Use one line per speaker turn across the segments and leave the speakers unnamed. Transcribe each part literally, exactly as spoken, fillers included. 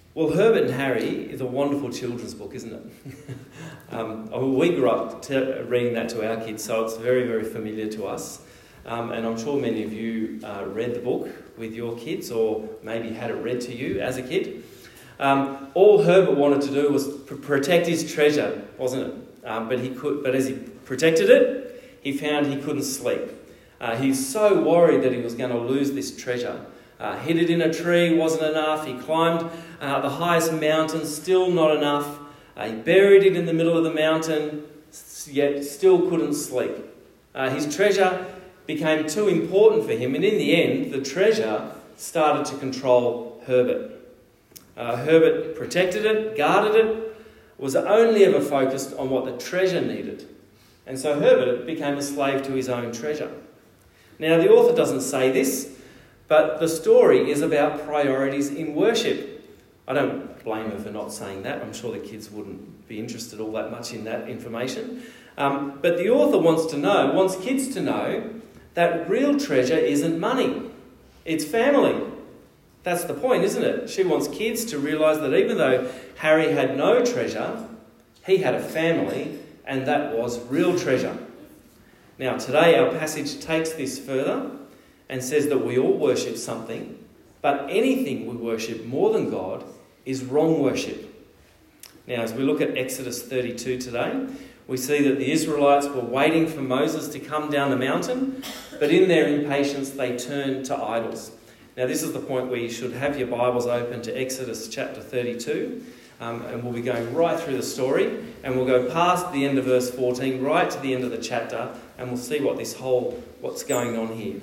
Well, Herbert and Harry is a wonderful children's book, isn't it? um, I mean, we grew up t- reading that to our kids, so it's very, very familiar to us. Um, and I'm sure many of you uh, read the book with your kids, or maybe had it read to you as a kid. Um, all Herbert wanted to do was pr- protect his treasure, wasn't it? Um, but he could. But as he protected it, he found he couldn't sleep. Uh, he's so worried that he was going to lose this treasure. Uh, hid it in a tree, wasn't enough. He climbed uh, the highest mountain, still not enough. Uh, he buried it in the middle of the mountain, yet still couldn't sleep. Uh, his treasure became too important for him, and in the end, the treasure started to control Herbert. Uh, Herbert protected it, guarded it, was only ever focused on what the treasure needed. And so Herbert became a slave to his own treasure. Now, the author doesn't say this, but the story is about priorities in worship. I don't blame her for not saying that. I'm sure the kids wouldn't be interested all that much in that information. Um, but the author wants to know, wants kids to know, that real treasure isn't money. It's family. That's the point, isn't it? She wants kids to realise that even though Harry had no treasure, he had a family, and that was real treasure. Now, today our passage takes this further and says that we all worship something, but anything we worship more than God is wrong worship. Now, as we look at Exodus thirty-two today, we see that the Israelites were waiting for Moses to come down the mountain, but in their impatience they turned to idols. Now, this is the point where you should have your Bibles open to Exodus chapter thirty-two, um, and we'll be going right through the story, and we'll go past the end of verse fourteen, right to the end of the chapter, and we'll see what this whole, what's going on here.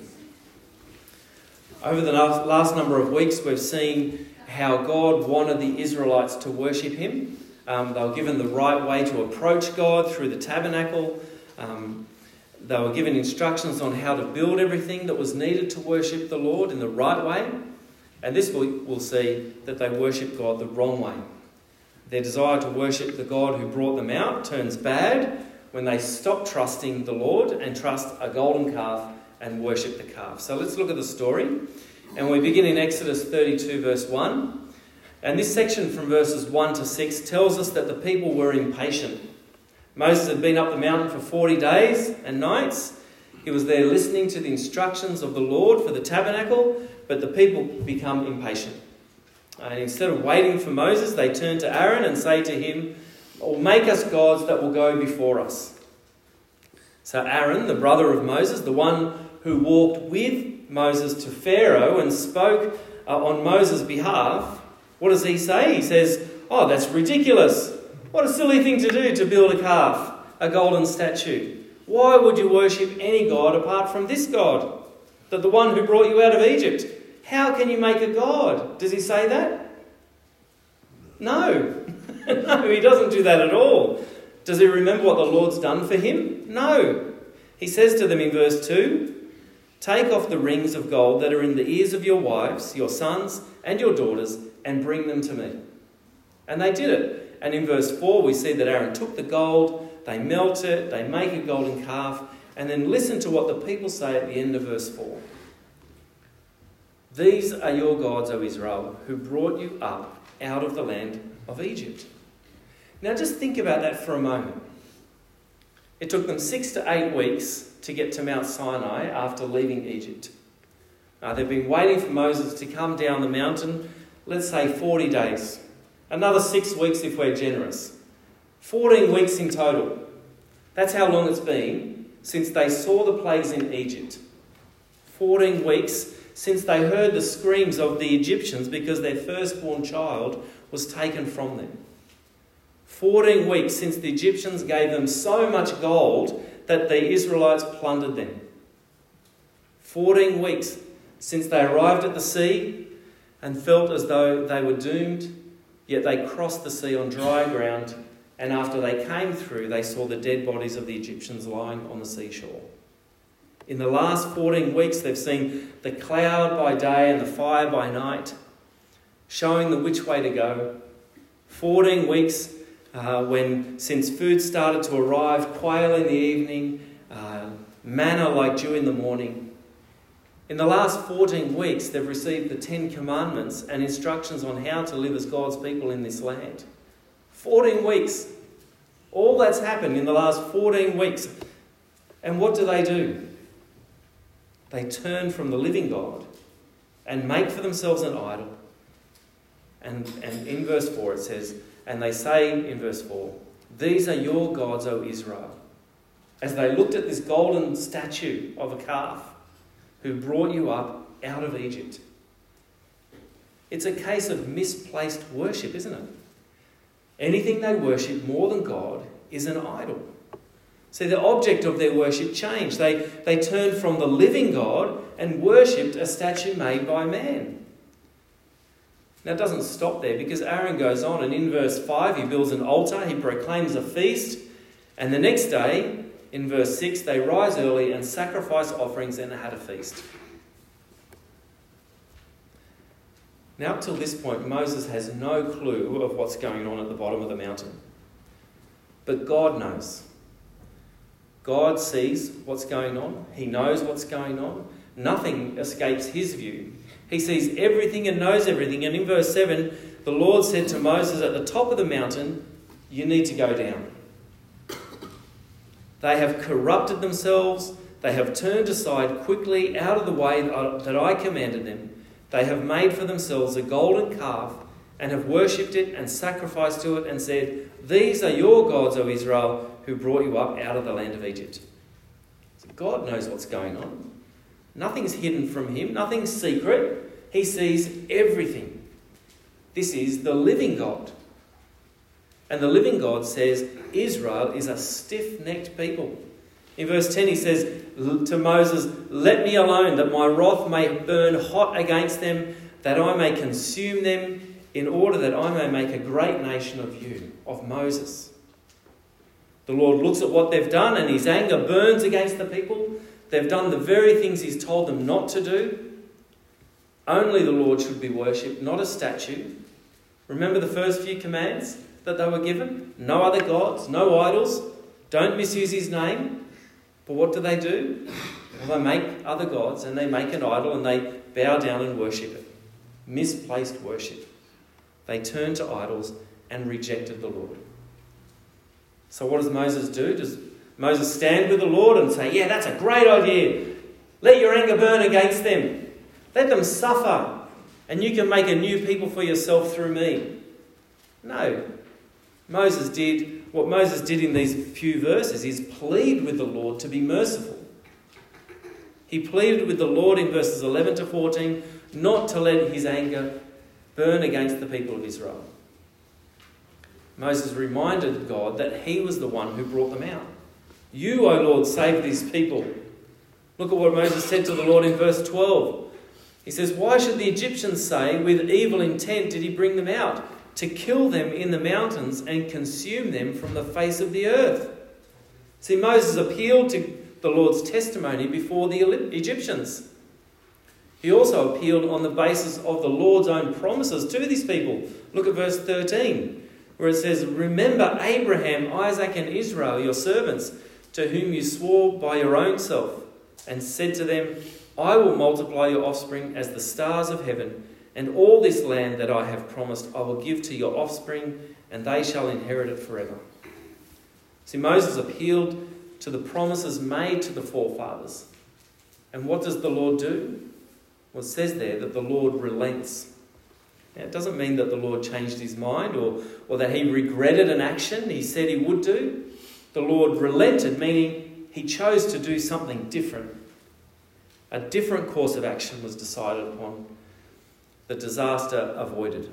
Over the last number of weeks, we've seen how God wanted the Israelites to worship him. Um, they were given the right way to approach God through the tabernacle. Um, they were given instructions on how to build everything that was needed to worship the Lord in the right way. And this week we'll see that they worship God the wrong way. Their desire to worship the God who brought them out turns bad when they stop trusting the Lord and trust a golden calf and worship the calf. So let's look at the story. And we begin in Exodus thirty-two verse one. And this section from verses one to six tells us that the people were impatient. Moses had been up the mountain for forty days and nights. He was there listening to the instructions of the Lord for the tabernacle, but the people become impatient. And instead of waiting for Moses, they turn to Aaron and say to him, "Oh, make us gods that will go before us." So Aaron, the brother of Moses, the one who walked with Moses to Pharaoh and spoke uh, on Moses' behalf, what does he say? He says, "Oh, that's ridiculous. What a silly thing to do to build a calf, a golden statue. Why would you worship any god apart from this God, that the one who brought you out of Egypt? How can you make a god?" Does he say that? No. No, he doesn't do that at all. Does he remember what the Lord's done for him? No. He says to them in verse two, "Take off the rings of gold that are in the ears of your wives, your sons and your daughters, and bring them to me." And they did it. And in verse four we see that Aaron took the gold, they melt it, they make a golden calf, and then listen to what the people say at the end of verse four. "These are your gods, O Israel, who brought you up out of the land of Egypt." Now just think about that for a moment. It took them six to eight weeks to get to Mount Sinai after leaving Egypt. Uh, they've been waiting for Moses to come down the mountain, let's say forty days. Another six weeks if we're generous. fourteen weeks in total. That's how long it's been since they saw the plagues in Egypt. fourteen weeks since they heard the screams of the Egyptians because their firstborn child was taken from them. fourteen weeks since the Egyptians gave them so much gold that the Israelites plundered them. fourteen weeks since they arrived at the sea and felt as though they were doomed, yet they crossed the sea on dry ground, and after they came through, they saw the dead bodies of the Egyptians lying on the seashore. In the last fourteen weeks, they've seen the cloud by day and the fire by night, showing them which way to go. fourteen weeks uh, when, since food started to arrive, quail in the evening, uh, manna like dew in the morning. In the last fourteen weeks, they've received the Ten Commandments and instructions on how to live as God's people in this land. fourteen weeks. All that's happened in the last fourteen weeks. And what do they do? They turn from the living God and make for themselves an idol. And, and in verse four it says, and they say in verse four, "These are your gods, O Israel." As they looked at this golden statue of a calf who brought you up out of Egypt. It's a case of misplaced worship, isn't it? Anything they worship more than God is an idol. See, the object of their worship changed. They, they turned from the living God and worshipped a statue made by man. Now it doesn't stop there, because Aaron goes on, and in verse five he builds an altar, he proclaims a feast, and the next day, in verse six, they rise early and sacrifice offerings and had a feast. Now up till this point, Moses has no clue of what's going on at the bottom of the mountain. But God knows. God sees what's going on. He knows what's going on. Nothing escapes his view. He sees everything and knows everything. And in verse seven, the Lord said to Moses at the top of the mountain, "You need to go down. They have corrupted themselves. They have turned aside quickly out of the way that I commanded them. They have made for themselves a golden calf and have worshipped it and sacrificed to it and said, 'These are your gods, O Israel, who brought you up out of the land of Egypt.'" So God knows what's going on. Nothing's hidden from him. Nothing's secret. He sees everything. This is the living God. And the living God says Israel is a stiff-necked people. In verse ten he says to Moses, "Let me alone, that my wrath may burn hot against them, that I may consume them, in order that I may make a great nation of you," of Moses. The Lord looks at what they've done and his anger burns against the people. They've done the very things he's told them not to do. Only the Lord should be worshipped, not a statue. Remember the first few commands that they were given? No other gods, no idols. Don't misuse his name. But what do they do? Well, they make other gods and they make an idol and they bow down and worship it. Misplaced worship. They turned to idols and rejected the Lord. So what does Moses do? Does Moses stand with the Lord and say, "Yeah, that's a great idea. Let your anger burn against them. Let them suffer. And you can make a new people for yourself through me"? No. Moses did what Moses did in these few verses, is plead with the Lord to be merciful. He pleaded with the Lord in verses eleven to fourteen not to let his anger burn against the people of Israel. Moses reminded God that he was the one who brought them out. "You, O Lord, save these people." Look at what Moses said to the Lord in verse twelve. He says, "Why should the Egyptians say, 'With evil intent did he bring them out, to kill them in the mountains and consume them from the face of the earth?'" See, Moses appealed to the Lord's testimony before the Egyptians. He also appealed on the basis of the Lord's own promises to these people. Look at verse thirteen, where it says, "Remember Abraham, Isaac and Israel, your servants, to whom you swore by your own self, and said to them, 'I will multiply your offspring as the stars of heaven, and all this land that I have promised I will give to your offspring, and they shall inherit it forever.'" See, Moses appealed to the promises made to the forefathers. And what does the Lord do? Well, it says there that the Lord relents. Now, it doesn't mean that the Lord changed his mind or, or that he regretted an action he said he would do. The Lord relented, meaning he chose to do something different. A different course of action was decided upon. The disaster avoided.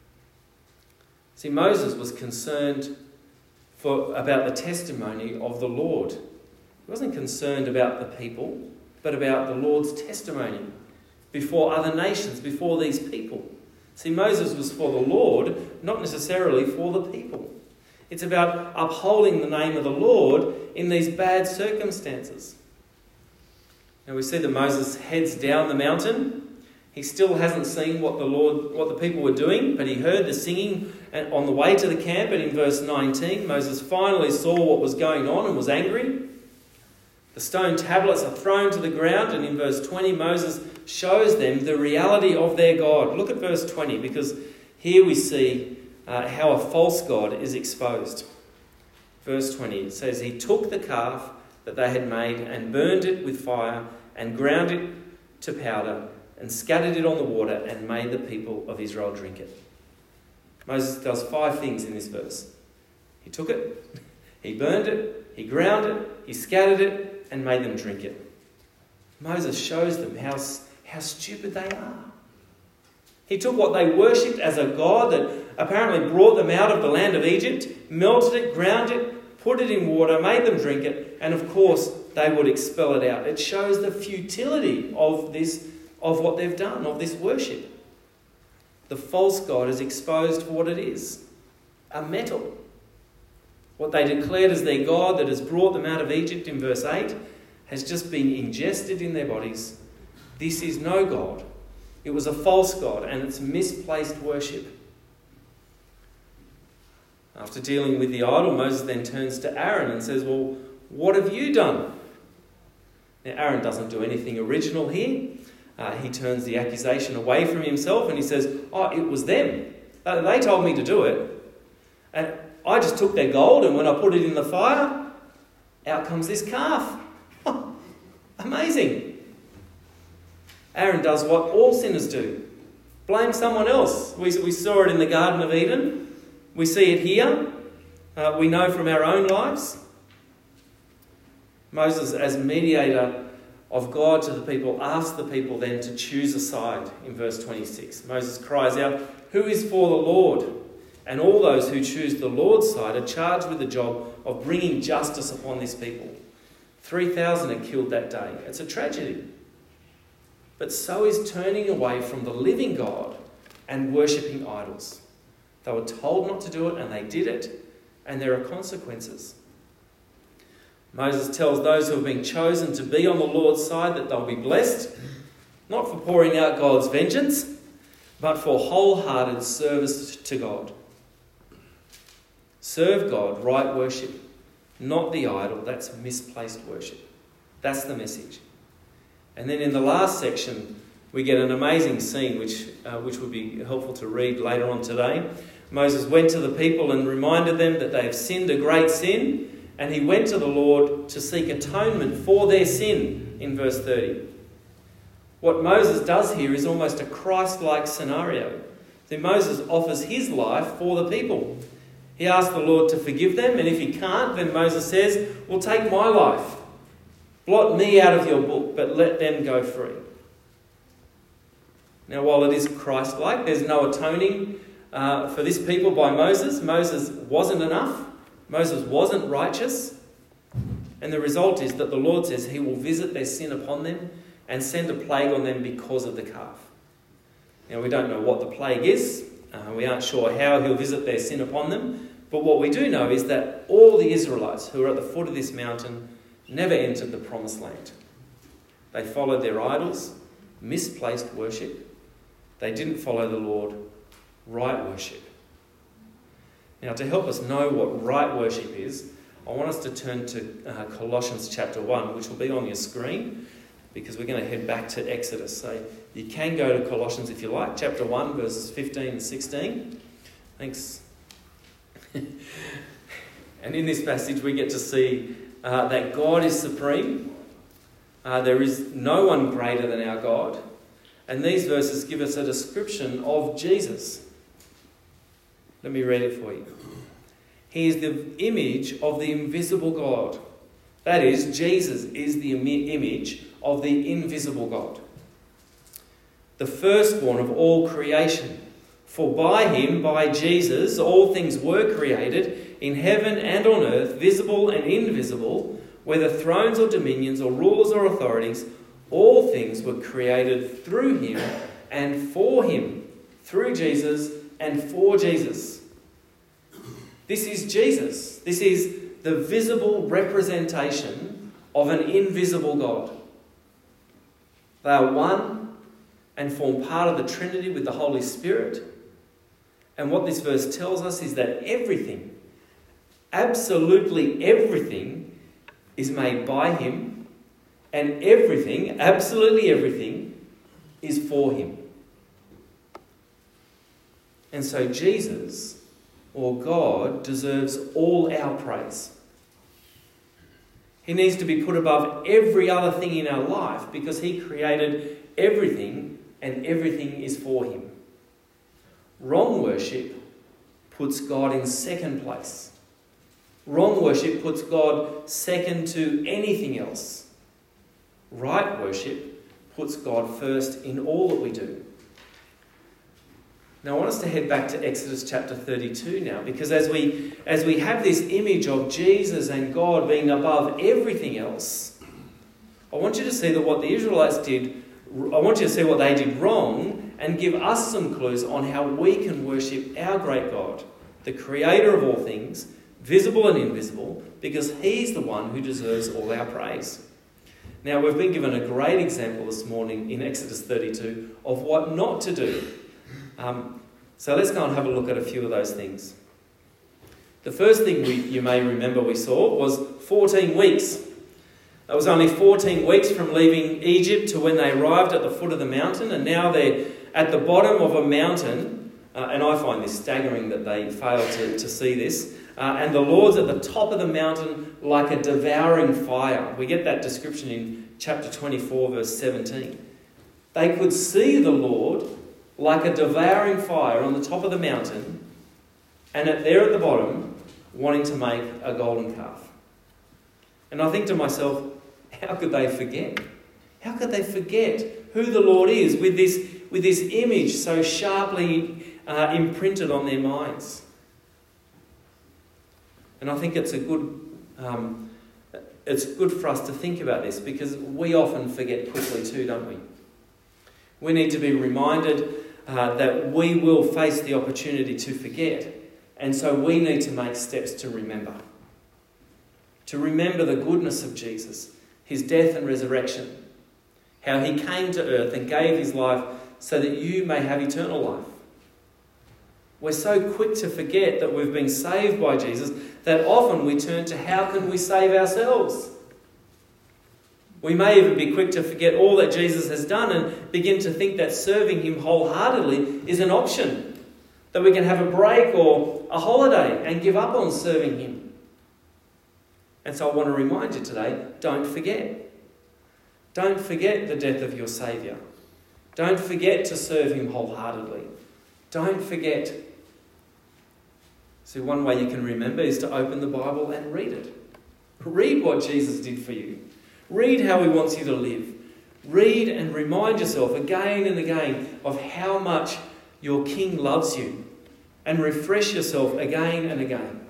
See, Moses was concerned for, about the testimony of the Lord. He wasn't concerned about the people, but about the Lord's testimony before other nations, before these people. See, Moses was for the Lord, not necessarily for the people. It's about upholding the name of the Lord in these bad circumstances. Now we see that Moses heads down the mountain. He still hasn't seen what the Lord, what the people were doing, but he heard the singing on the way to the camp. And in verse nineteen, Moses finally saw what was going on and was angry. The stone tablets are thrown to the ground, and in verse twenty, Moses shows them the reality of their God. Look at verse twenty, because here we see uh, how a false god is exposed. Verse twenty, it says, "He took the calf that they had made and burned it with fire and ground it to powder and scattered it on the water and made the people of Israel drink it." Moses does five things in this verse. He took it, he burned it, he ground it, he scattered it, and made them drink it. Moses shows them how, how stupid they are. He took what they worshipped as a god that apparently brought them out of the land of Egypt, melted it, ground it, put it in water, made them drink it, and of course they would expel it out. It shows the futility of this, of what they've done, of this worship. The false god is exposed for what it is, a metal. What they declared as their God that has brought them out of Egypt in verse eight has just been ingested in their bodies. This is no God. It was a false god, and it's misplaced worship. After dealing with the idol, Moses then turns to Aaron and says, "Well, what have you done?" Now, Aaron doesn't do anything original here. Uh, he turns the accusation away from himself and he says, "Oh, it was them. Uh, they told me to do it. And I just took their gold, and when I put it in the fire, out comes this calf." Oh, amazing. Aaron does what all sinners do. Blame someone else. We, we saw it in the Garden of Eden. We see it here. Uh, we know from our own lives. Moses, as mediator of God to the people, asks the people then to choose a side in verse twenty-six. Moses cries out, "Who is for the Lord?" And all those who choose the Lord's side are charged with the job of bringing justice upon this people. three thousand are killed that day. It's a tragedy. But so is turning away from the living God and worshipping idols. They were told not to do it, and they did it, and there are consequences. Moses tells those who have been chosen to be on the Lord's side that they'll be blessed, not for pouring out God's vengeance, but for wholehearted service to God. Serve God, right worship, not the idol. That's misplaced worship. That's the message. And then in the last section, we get an amazing scene which, uh, which would be helpful to read later on today. Moses went to the people and reminded them that they have sinned a great sin, and he went to the Lord to seek atonement for their sin in verse thirty. What Moses does here is almost a Christ-like scenario. So Moses offers his life for the people. He asks the Lord to forgive them, and if he can't, then Moses says, "Well, take my life. Blot me out of your book, but let them go free." Now, while it is Christ-like, there's no atoning uh, for this people by Moses. Moses wasn't enough. Moses wasn't righteous. And the result is that the Lord says he will visit their sin upon them and send a plague on them because of the calf. Now, we don't know what the plague is. Uh, we aren't sure how he'll visit their sin upon them. But what we do know is that all the Israelites who are at the foot of this mountain never entered the promised land. They followed their idols, misplaced worship. They didn't follow the Lord, right worship. Now, to help us know what right worship is, I want us to turn to uh, Colossians chapter one, which will be on your screen, because we're going to head back to Exodus. So you can go to Colossians if you like, chapter one, verses fifteen and sixteen. Thanks. And in this passage we get to see uh, that God is supreme. Uh, there is no one greater than our God. And these verses give us a description of Jesus. Let me read it for you. He is the image of the invisible God. That is, Jesus is the im- image of the invisible God. The firstborn of all creation. For by him, by Jesus, all things were created in heaven and on earth, visible and invisible, whether thrones or dominions or rulers or authorities, all things were created through him and for him, through Jesus and for Jesus. This is Jesus. This is the visible representation of an invisible God. They are one and form part of the Trinity with the Holy Spirit. And what this verse tells us is that everything, absolutely everything, is made by him And everything, absolutely everything, is for him. And so Jesus, or God, deserves all our praise. He needs to be put above every other thing in our life because he created everything and everything is for him. Wrong worship puts God in second place. Wrong worship puts God second to anything else. Right worship puts God first in all that we do. Now I want us to head back to Exodus chapter thirty-two now, because as we as we have this image of Jesus and God being above everything else, I want you to see that what the Israelites did, I want you to see what they did wrong and give us some clues on how we can worship our great God, the creator of all things, visible and invisible, because he's the one who deserves all our praise. Now we've been given a great example this morning in Exodus thirty-two of what not to do. Um, so let's go and have a look at a few of those things. The first thing we, you may remember we saw was fourteen weeks. It was only fourteen weeks from leaving Egypt to when they arrived at the foot of the mountain, and now they're at the bottom of a mountain, uh, and I find this staggering that they failed to, to see this, uh, and the Lord's at the top of the mountain like a devouring fire. We get that description in chapter twenty-four, verse seventeen. They could see the Lord like a devouring fire on the top of the mountain, and at there at the bottom, wanting to make a golden calf. And I think to myself, how could they forget? How could they forget who the Lord is with this, with this image so sharply uh, imprinted on their minds? And I think it's a good, um, it's good for us to think about this, because we often forget quickly too, don't we? We need to be reminded uh, that we will face the opportunity to forget, and so we need to make steps to remember. To remember the goodness of Jesus, his death and resurrection, how he came to earth and gave his life so that you may have eternal life. We're so quick to forget that we've been saved by Jesus that often we turn to how can we save ourselves. We may even be quick to forget all that Jesus has done and begin to think that serving him wholeheartedly is an option, that we can have a break or a holiday and give up on serving him. And so I want to remind you today, don't forget. Don't forget the death of your Saviour. Don't forget to serve him wholeheartedly. Don't forget. So one way you can remember is to open the Bible and read it. Read what Jesus did for you. Read how he wants you to live. Read and remind yourself again and again of how much your King loves you, and refresh yourself again and again.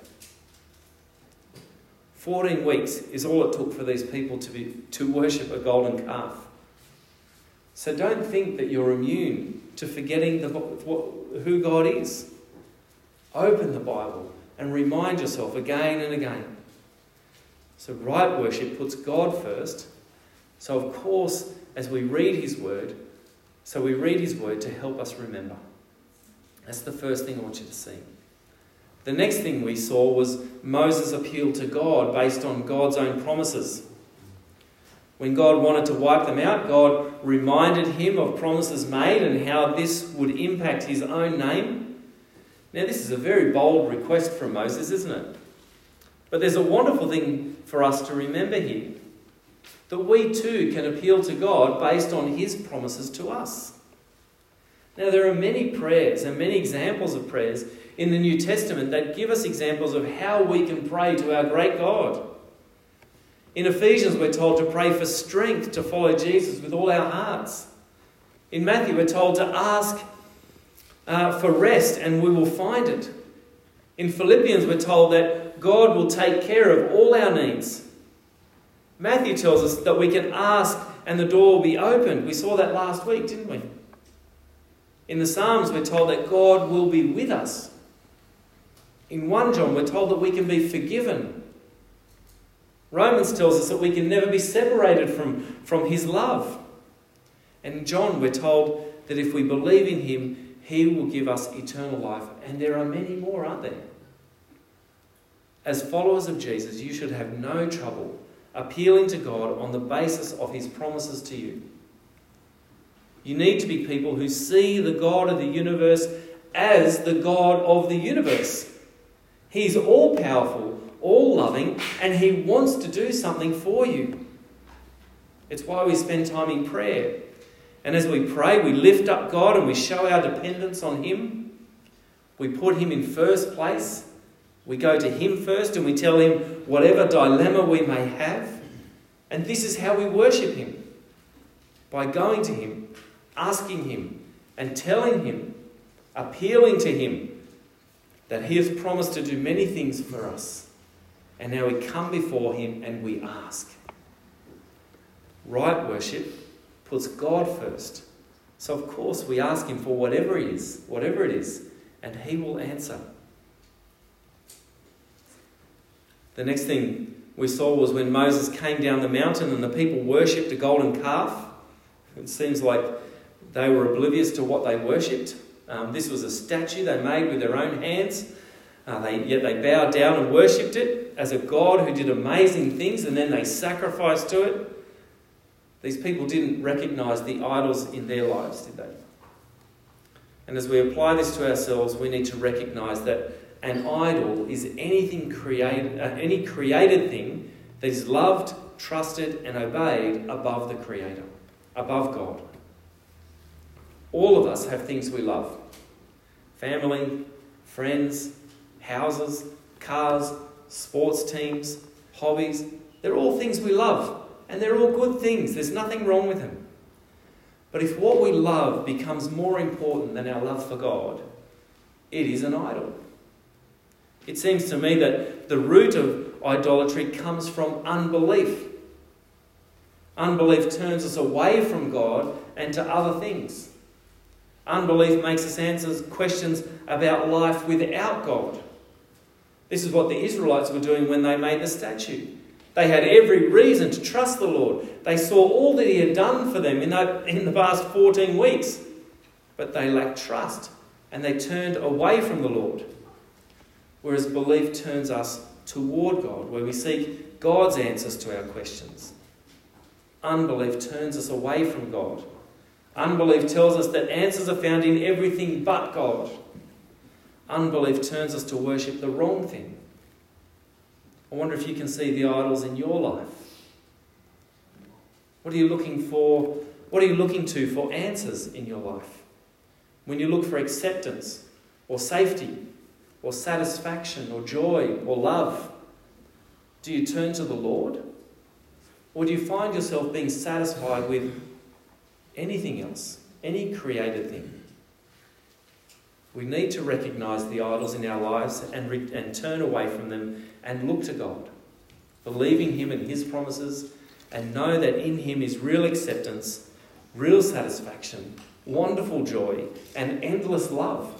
Fourteen weeks is all it took for these people to be to worship a golden calf. So don't think that you're immune to forgetting the, what, who God is. Open the Bible and remind yourself again and again. So right worship puts God first. So of course, as we read his word, so we read his word to help us remember. That's the first thing I want you to see. The next thing we saw was Moses' appeal to God based on God's own promises. When God wanted to wipe them out, God reminded him of promises made and how this would impact his own name. Now this is a very bold request from Moses, isn't it? But there's a wonderful thing for us to remember here, that we too can appeal to God based on his promises to us. Now there are many prayers and many examples of prayers in the New Testament that give us examples of how we can pray to our great God. In Ephesians we're told to pray for strength to follow Jesus with all our hearts. In Matthew we're told to ask uh, for rest and we will find it. In Philippians we're told that God will take care of all our needs. Matthew tells us that we can ask and the door will be opened. We saw that last week, didn't we? In the Psalms we're told that God will be with us. In First John we're told that we can be forgiven. Romans tells us that we can never be separated from, from his love. And in John we're told that if we believe in him, he will give us eternal life. And there are many more, aren't there? As followers of Jesus, you should have no trouble appealing to God on the basis of his promises to you. You need to be people who see the God of the universe as the God of the universe. He's all-powerful, all-loving, and he wants to do something for you. It's why we spend time in prayer. And as we pray, we lift up God and we show our dependence on him. We put him in first place. We go to him first and we tell him whatever dilemma we may have. And this is how we worship him. By going to him, asking him, and telling him, appealing to him, that he has promised to do many things for us. And now we come before him and we ask. Right worship puts God first. So of course we ask him for whatever it is, whatever it is, and he will answer. The next thing we saw was when Moses came down the mountain and the people worshipped a golden calf. It seems like they were oblivious to what they worshipped. Um, this was a statue they made with their own hands. Uh, they, yet they bowed down and worshipped it as a God who did amazing things, and then they sacrificed to it. These people didn't recognise the idols in their lives, did they? And as we apply this to ourselves, we need to recognise that an idol is anything created, uh, any created thing that is loved, trusted and obeyed above the Creator, above God. All of us have things we love. Family, friends, houses, cars, sports teams, hobbies. They're all things we love. And they're all good things. There's nothing wrong with them. But if what we love becomes more important than our love for God, it is an idol. It seems to me that the root of idolatry comes from unbelief. Unbelief turns us away from God and to other things. Unbelief makes us answer questions about life without God. This is what the Israelites were doing when they made the statue. They had every reason to trust the Lord. They saw all that he had done for them in the, in the past fourteen weeks. But they lacked trust and they turned away from the Lord. Whereas belief turns us toward God, where we seek God's answers to our questions. Unbelief turns us away from God. Unbelief tells us that answers are found in everything but God. Unbelief turns us to worship the wrong thing. I wonder if you can see the idols in your life. What are you looking for? What are you looking to for answers in your life? When you look for acceptance or safety or satisfaction or joy or love, do you turn to the Lord? Or do you find yourself being satisfied with anything else, any created thing? We need to recognise the idols in our lives and, re- and turn away from them and look to God, believing him and his promises, and know that in him is real acceptance, real satisfaction, wonderful joy, and endless love.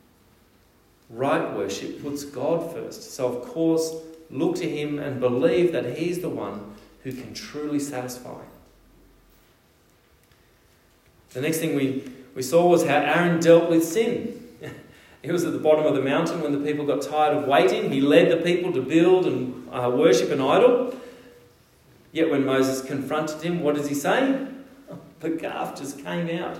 Right worship puts God first. So of course, look to him and believe that he's the one who can truly satisfy. The next thing we, we saw was how Aaron dealt with sin. He was at the bottom of the mountain when the people got tired of waiting. He led the people to build and uh, worship an idol. Yet when Moses confronted him, what does he say? Oh, the calf just came out.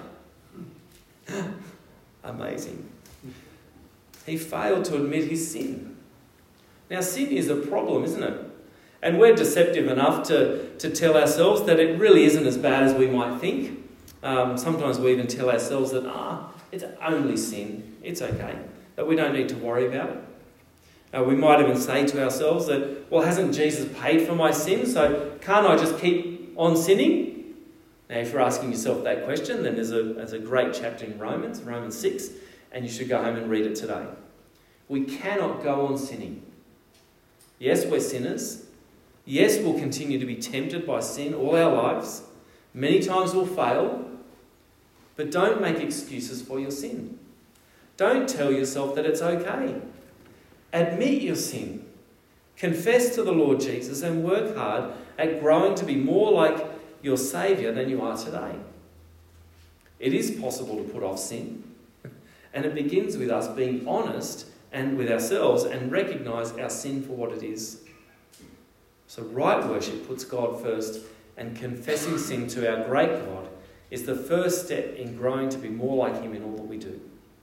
Amazing. He failed to admit his sin. Now, sin is a problem, isn't it? And we're deceptive enough to, to tell ourselves that it really isn't as bad as we might think. Um, sometimes we even tell ourselves that, ah, it's only sin, it's okay, that we don't need to worry about it. Uh, we might even say to ourselves that, well, hasn't Jesus paid for my sin, so can't I just keep on sinning? Now, if you're asking yourself that question, then there's a, there's a great chapter in Romans, Romans six, and you should go home and read it today. We cannot go on sinning. Yes, we're sinners. Yes, we'll continue to be tempted by sin all our lives. Many times we'll fail. But don't make excuses for your sin. Don't tell yourself that it's okay. Admit your sin. Confess to the Lord Jesus and work hard at growing to be more like your Saviour than you are today. It is possible to put off sin. And it begins with us being honest and with ourselves and recognise our sin for what it is. So right worship puts God first, and confessing sin to our great God is the first step in growing to be more like him in all that we do.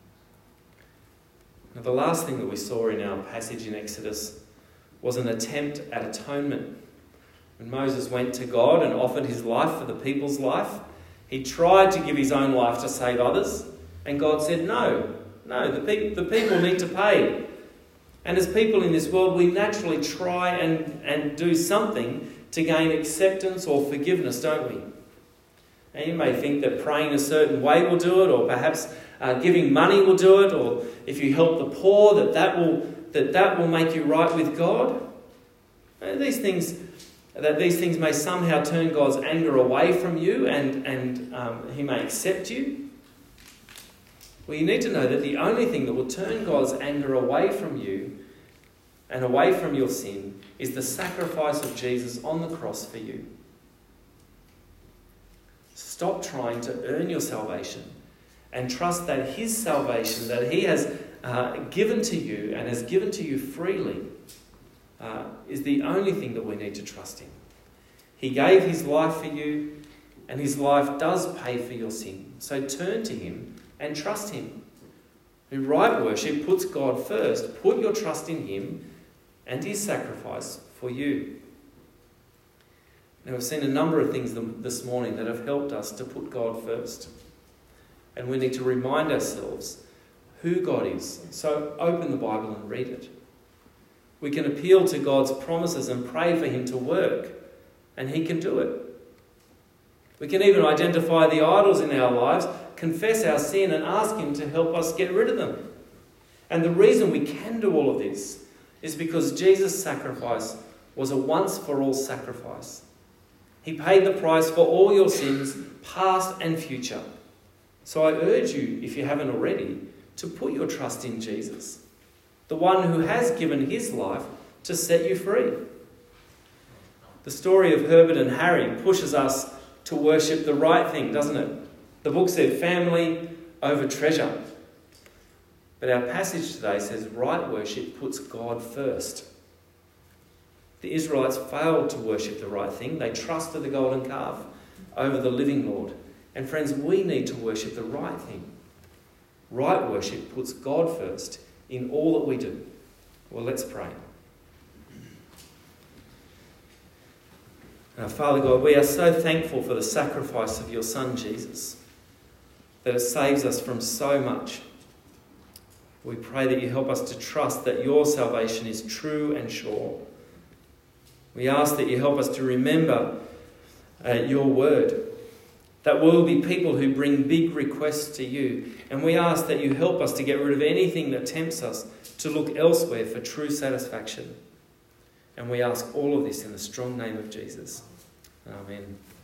Now, the last thing that we saw in our passage in Exodus was an attempt at atonement. When Moses went to God and offered his life for the people's life, he tried to give his own life to save others, and God said, no, no, the, pe- the people need to pay. And as people in this world, we naturally try and, and do something to gain acceptance or forgiveness, don't we? And you may think that praying a certain way will do it, or perhaps uh, giving money will do it, or if you help the poor, that that will, that that will make you right with God. And these things, that these things may somehow turn God's anger away from you, and, and um, he may accept you. Well, you need to know that the only thing that will turn God's anger away from you and away from your sin is the sacrifice of Jesus on the cross for you. Stop trying to earn your salvation and trust that his salvation that he has uh, given to you and has given to you freely uh, is the only thing that we need to trust in. He gave his life for you, and his life does pay for your sin. So turn to him and trust him. In right worship puts God first. Put your trust in him and his sacrifice for you. Now, we've seen a number of things this morning that have helped us to put God first. And we need to remind ourselves who God is. So open the Bible and read it. We can appeal to God's promises and pray for him to work, and he can do it. We can even identify the idols in our lives, confess our sin, and ask him to help us get rid of them. And the reason we can do all of this is because Jesus' sacrifice was a once-for-all sacrifice. He paid the price for all your sins, past and future. So I urge you, if you haven't already, to put your trust in Jesus, the one who has given his life to set you free. The story of Herbert and Harry pushes us to worship the right thing, doesn't it? The book said family over treasure. But our passage today says right worship puts God first. The Israelites failed to worship the right thing. They trusted the golden calf over the living Lord. And friends, we need to worship the right thing. Right worship puts God first in all that we do. Well, let's pray. Now, Father God, we are so thankful for the sacrifice of your Son, Jesus, that it saves us from so much. We pray that you help us to trust that your salvation is true and sure. We ask that you help us to remember uh, your word, that we'll be people who bring big requests to you. And we ask that you help us to get rid of anything that tempts us to look elsewhere for true satisfaction. And we ask all of this in the strong name of Jesus. Amen.